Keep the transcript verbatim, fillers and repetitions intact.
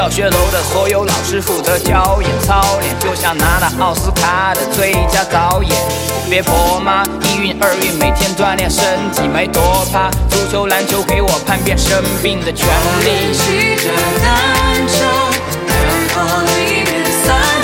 教学楼的所有老师负责教演操练，就像拿了奥斯卡的最佳导演。别婆妈，一孕二孕每天锻炼身体，没多怕。足球篮球给我叛变生病的权利。 骑着单车，然后里面散。